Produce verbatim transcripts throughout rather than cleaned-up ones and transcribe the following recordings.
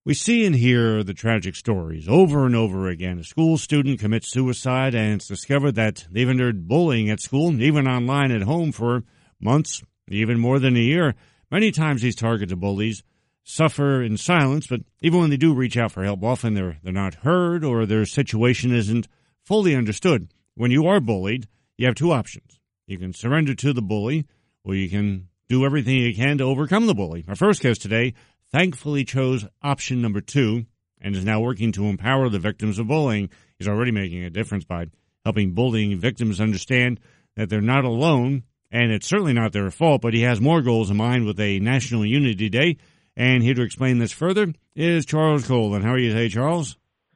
We see and hear the tragic stories over and over again. A school student commits suicide, and it's discovered that they've endured bullying at school, even online at home, for months, even more than a year. Many times these targeted bullies suffer in silence, but even when they do reach out for help, often they're, they're not heard or their situation isn't fully understood. When you are bullied, you have two options. You can surrender to the bully, or you can do everything you can to overcome the bully. Our first guest today thankfully chose option number two and is now working to empower the victims of bullying. He's already making a difference by helping bullying victims understand that they're not alone, and it's certainly not their fault, but he has more goals in mind with a National Unity Day. And here to explain this further is Charles Colin. How are you today, Charles?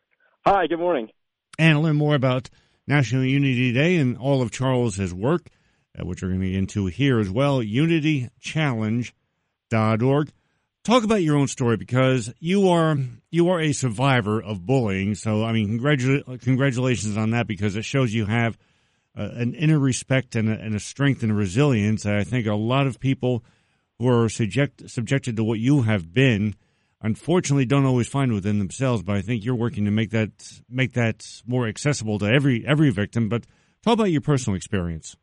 Hi, good morning. And to learn more about National Unity Day and all of Charles's work, uh, which we're going to get into here as well, unity challenge dot org. Talk about your own story, because you are you are a survivor of bullying. So, I mean, congratu- congratulations on that, because it shows you have uh, an inner respect and a, and a strength and a resilience. I think a lot of people who are subject, subjected to what you have been, unfortunately, don't always find within themselves. But I think you're working to make that make that more accessible to every every victim. But talk about your personal experience.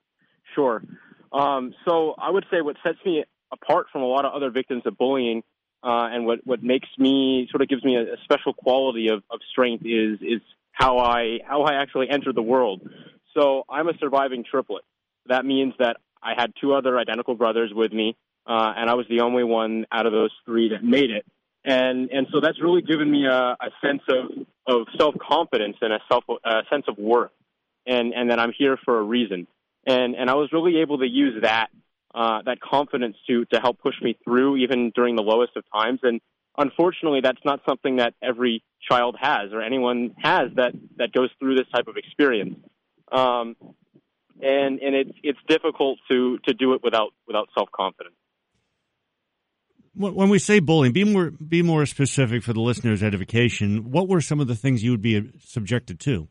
Sure. Um, so I would say what sets me apart from a lot of other victims of bullying, uh, and what, what makes me, sort of gives me a, a special quality of, of strength is is how I how I actually entered the world. So I'm a surviving triplet. That means that I had two other identical brothers with me, uh, and I was the only one out of those three that made it. And and so that's really given me a, a sense of, of self-confidence and a self a sense of worth, and, and that I'm here for a reason. And and I was really able to use that Uh, that confidence to to help push me through even during the lowest of times. And unfortunately, that's not something that every child has or anyone has that, that goes through this type of experience. Um, and and it's it's difficult to, to do it without without self-confidence. When we say bullying, be more be more specific for the listeners' edification. What were some of the things you would be subjected to?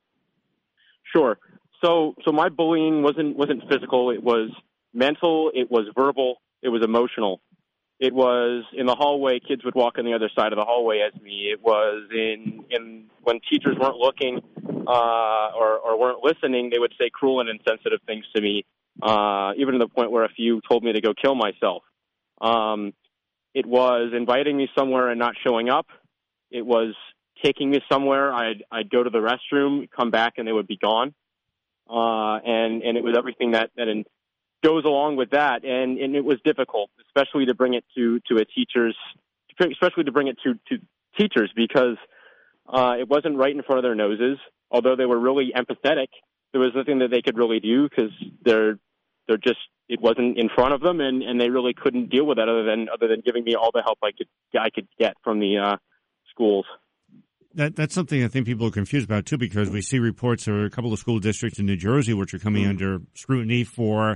Sure. So so my bullying wasn't wasn't physical. It was mental, it was verbal, it was emotional. It was in the hallway, kids would walk on the other side of the hallway as me. It was in, in when teachers weren't looking uh, or, or weren't listening, they would say cruel and insensitive things to me, uh, even to the point where a few told me to go kill myself. Um, it was inviting me somewhere and not showing up. It was taking me somewhere. I'd, I'd go to the restroom, come back, and they would be gone. Uh, and, and it was everything that, that in, goes along with that, and, and it was difficult, especially to bring it to, to a teacher's, especially to bring it to, to teachers, because uh, it wasn't right in front of their noses. Although they were really empathetic, there was nothing that they could really do, because they're they're just it wasn't in front of them, and, and they really couldn't deal with that other than other than giving me all the help I could I could get from the uh, schools. That that's something I think people are confused about too, because we see reports of a couple of school districts in New Jersey which are coming mm-hmm. under scrutiny for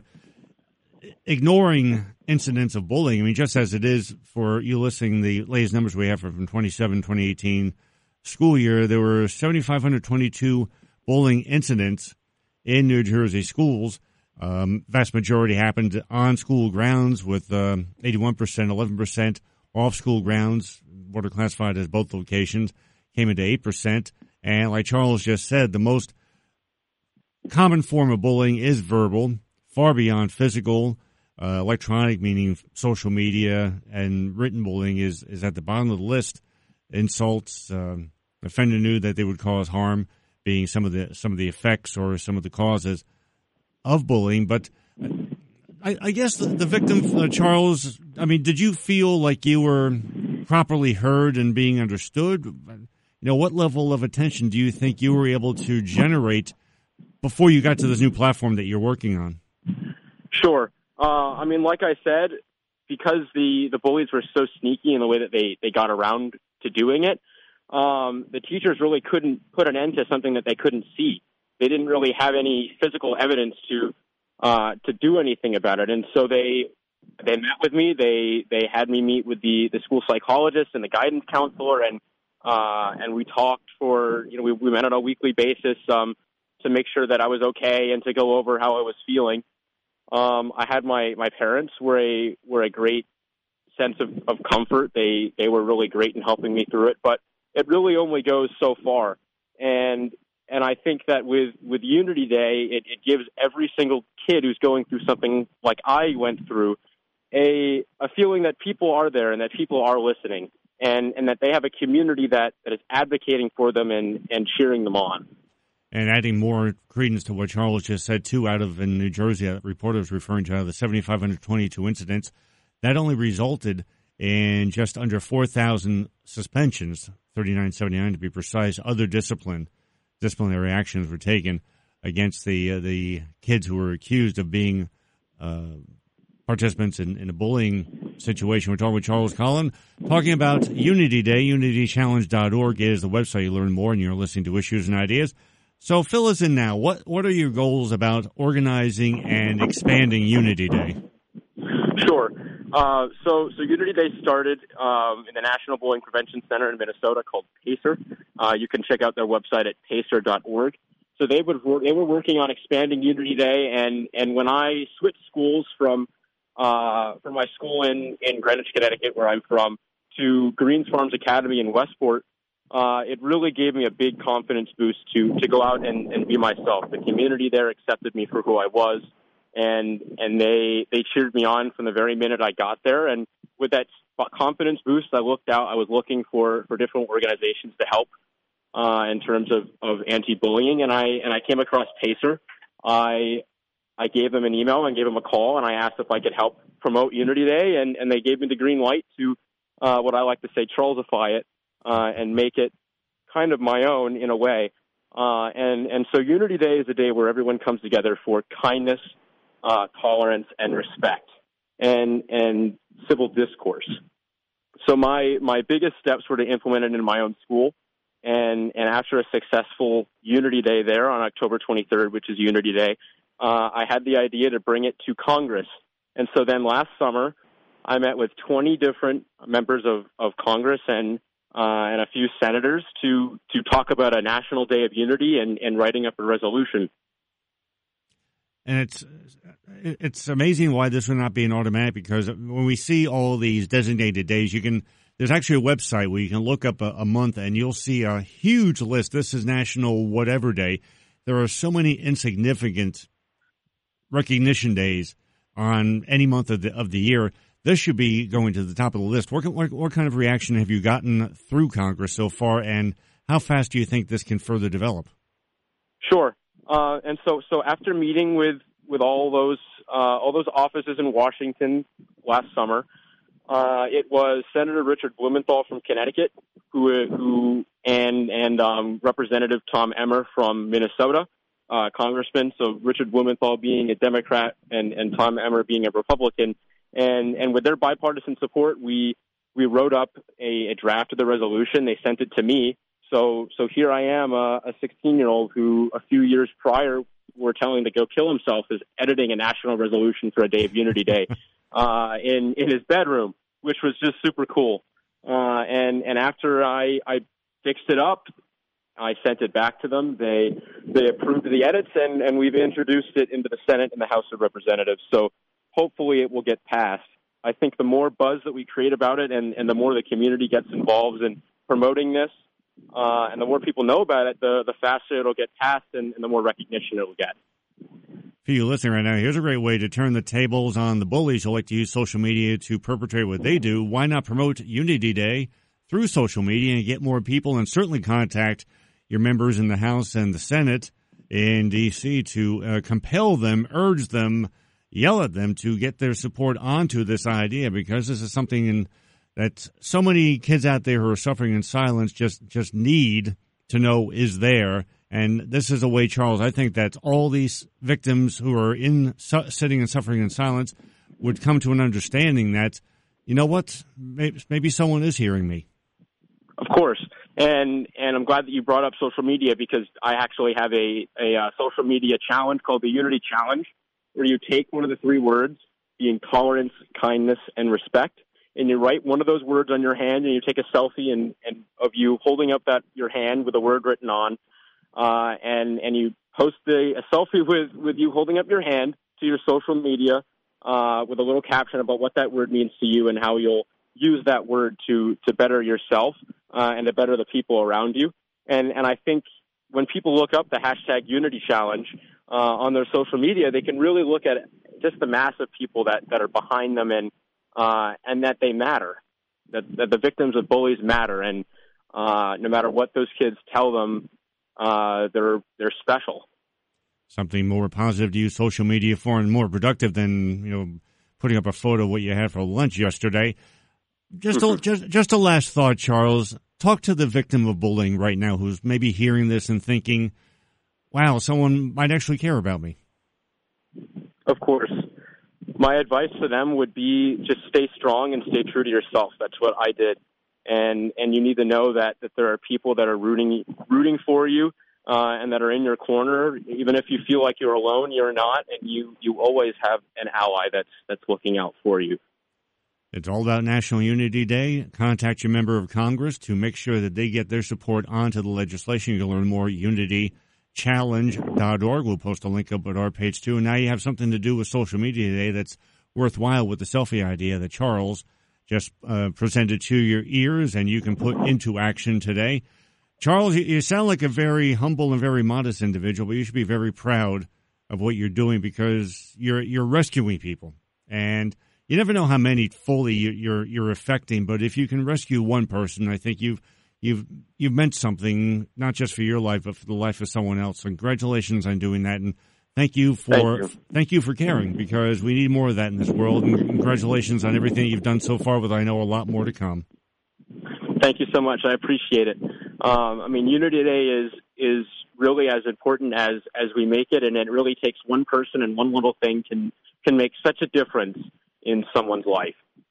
ignoring incidents of bullying. I mean, just as it is for you listening, the latest numbers we have from twenty-seven twenty eighteen school year, there were seven thousand five hundred twenty-two bullying incidents in New Jersey schools. Um, vast majority happened on school grounds, with uh, eighty-one percent, eleven percent off school grounds, what are classified as both locations, came into eight percent. And like Charles just said, the most common form of bullying is verbal, far beyond physical. Uh, electronic, meaning social media, and written bullying is, is at the bottom of the list. Insults, um, offender knew that they would cause harm, being some of the some of the effects or some of the causes of bullying. But I, I guess the, the victim, uh, Charles, I mean, did you feel like you were properly heard and being understood? You know, what level of attention do you think you were able to generate before you got to this new platform that you're working on? Sure. Uh, I mean, like I said, because the, the bullies were so sneaky in the way that they, they got around to doing it, um, the teachers really couldn't put an end to something that they couldn't see. They didn't really have any physical evidence to uh, to do anything about it, and so they they met with me. They they had me meet with the, the school psychologist and the guidance counselor, and uh, and we talked for you know we, we met on a weekly basis um, to make sure that I was okay and to go over how I was feeling. Um, I had my, my parents were a were a great sense of, of comfort. They they were really great in helping me through it, but it really only goes so far. And and I think that with, with Unity Day, it, it gives every single kid who's going through something like I went through a a feeling that people are there and that people are listening, and, and that they have a community that, that is advocating for them and, and cheering them on. And adding more credence to what Charles just said, too, out of in New Jersey, that reporter was referring to, out of the seven thousand five hundred twenty-two incidents, that only resulted in just under four thousand suspensions, thirty-nine seventy-nine to be precise. Other discipline, disciplinary actions were taken against the uh, the kids who were accused of being uh, participants in, in a bullying situation. We're talking with Charles Collin, talking about Unity Day. unity challenge dot org is the website. You learn more, and you're listening to Issues and Ideas. So fill us in now. What what are your goals about organizing and expanding Unity Day? Sure. Uh, so, so Unity Day started um, in the National Bullying Prevention Center in Minnesota called PACER. Uh, you can check out their website at pacer dot org. So they would they were working on expanding Unity Day, and, and when I switched schools from uh, from my school in, in Greenwich, Connecticut, where I'm from, to Greens Farms Academy in Westport, uh, it really gave me a big confidence boost to to go out and, and be myself. The community there accepted me for who I was. And and they they cheered me on from the very minute I got there. And with that confidence boost, I looked out. I was looking for, for different organizations to help uh, in terms of, of anti-bullying. And I and I came across PACER. I I gave them an email and gave them a call, and I asked if I could help promote Unity Day. And, and they gave me the green light to uh, what I like to say, Charlesify it uh, and make it kind of my own in a way. Uh, and and so Unity Day is a day where everyone comes together for kindness, Uh, tolerance and respect and and civil discourse. So my my biggest steps were to implement it in my own school, and and after a successful Unity Day there on October twenty-third, which is Unity Day, uh, I had the idea to bring it to Congress. And so then last summer, I met with twenty different members of, of Congress and uh, and a few senators to to talk about a National Day of Unity and, and writing up a resolution. And it's it's amazing why this would not be an automatic, because when we see all these designated days, you can there's actually a website where you can look up a, a month and you'll see a huge list. This is National Whatever Day. There are so many insignificant recognition days on any month of the of the year. This should be going to the top of the list. What, what, what kind of reaction have you gotten through Congress so far, and how fast do you think this can further develop? Sure. Uh, and so, so after meeting with, with all those uh, all those offices in Washington last summer, uh, it was Senator Richard Blumenthal from Connecticut, who who and and um, Representative Tom Emmer from Minnesota, uh, Congressman. So Richard Blumenthal being a Democrat and, and Tom Emmer being a Republican, and and with their bipartisan support, we we wrote up a, a draft of the resolution. They sent it to me. So, so here I am, a sixteen-year-old who a few years prior were telling to go kill himself is editing a national resolution for a Day of Unity Day uh, in in his bedroom, which was just super cool. Uh, and and after I, I fixed it up, I sent it back to them. They they approved the edits, and, and we've introduced it into the Senate and the House of Representatives. So hopefully it will get passed. I think the more buzz that we create about it, and, and the more the community gets involved in promoting this, Uh, and the more people know about it, the, the faster it'll get passed and, and the more recognition it'll get. For you listening right now, here's a great way to turn the tables on the bullies who like to use social media to perpetrate what they do. Why not promote Unity Day through social media and get more people, and certainly contact your members in the House and the Senate in D C to uh, compel them, urge them, yell at them to get their support onto this idea, because this is something in that so many kids out there who are suffering in silence just, just need to know is there. And this is a way, Charles, I think that all these victims who are in su- sitting and suffering in silence would come to an understanding that, you know what, maybe, maybe someone is hearing me. Of course. And and I'm glad that you brought up social media, because I actually have a, a uh, social media challenge called the Unity Challenge, where you take one of the three words, being tolerance, kindness, and respect, and you write one of those words on your hand, and you take a selfie and, and of you holding up that your hand with a word written on, uh, and and you post the, a selfie with, with you holding up your hand to your social media uh, with a little caption about what that word means to you and how you'll use that word to to better yourself uh, and to better the people around you. And and I think when people look up the hashtag Unity Challenge uh, on their social media, they can really look at just the mass of people that, that are behind them and uh, and that they matter, that, that the victims of bullies matter, and uh, no matter what those kids tell them, uh, they're they're special. Something more positive to use social media for and more productive than, you know, putting up a photo of what you had for lunch yesterday. Just a, just just a last thought, Charles. Talk to the victim of bullying right now who's maybe hearing this and thinking, wow, someone might actually care about me. Of course. My advice to them would be just stay strong and stay true to yourself. That's what I did. And and you need to know that, that there are people that are rooting rooting for you uh, and that are in your corner. Even if you feel like you're alone, you're not, and you, you always have an ally that's that's looking out for you. It's all about National Unity Day. Contact your member of Congress to make sure that they get their support onto the legislation. You can learn more at unity challenge dot org. We'll post a link up at our page, too. And now you have something to do with social media today that's worthwhile with the selfie idea that Charles just uh, presented to your ears and you can put into action today. Charles, you sound like a very humble and very modest individual, but you should be very proud of what you're doing because you're you're rescuing people. And you never know how many fully you're you're affecting, but if you can rescue one person, I think you've you've you've meant something, not just for your life, but for the life of someone else. So congratulations on doing that, and thank you for thank you, thank you for caring, because we need more of that in this world. And congratulations on everything you've done so far, with I know a lot more to come. Thank you so much. I appreciate it. Um, I mean, Unity Day is is really as important as as we make it, and it really takes one person and one little thing can can make such a difference in someone's life.